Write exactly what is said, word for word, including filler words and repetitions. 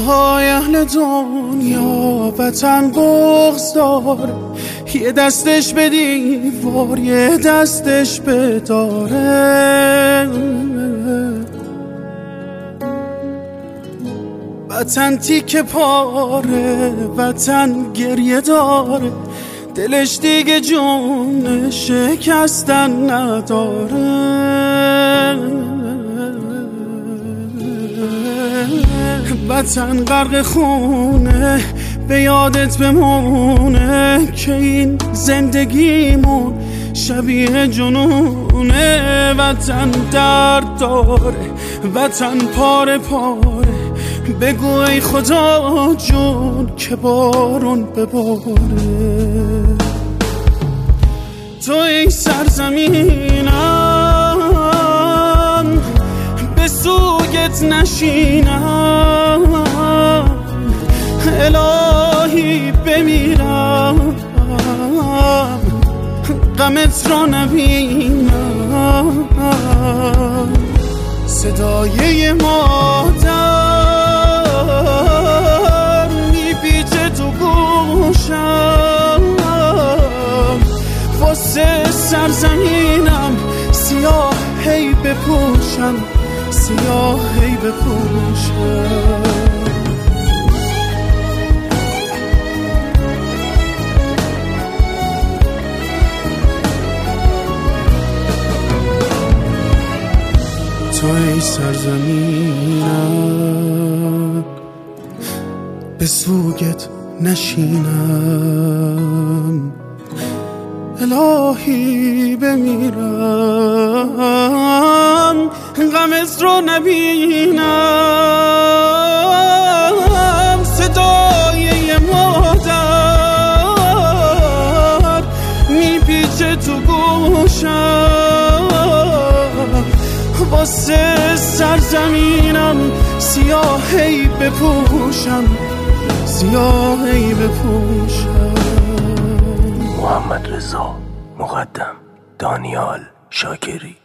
های اهل دنیا وطن بغض داره، یه دستش به دیوار یه دستش به داره. وطن تیکه پاره، وطن گریه داره، دلش دیگه جون شکستن نداره. وطن غرق خونه، به یادت بمونه که این زندگیمون شبیه جنونه. وطن درد داره، وطن پاره پاره، بگو ای خدا جون که بارون بباره. تو ای سرزمینم به سوگت نشینم، الهی بمیرم غمت را نبینم. صدای مادر میپیچه تو گوشم، واسه سرزمینم سیاه هی بپوشم، سیاه هی بپوشم. تو ای سرزمینم به سوگت نشینم، الهی بمیرم غمت رو نبینم. صدای مادر میپیچه تو گوشم، واسه سرزمینم سیاهی بپوشم، سیاهی بپوشم. محمد رضا مقدم، دانیال شاکری.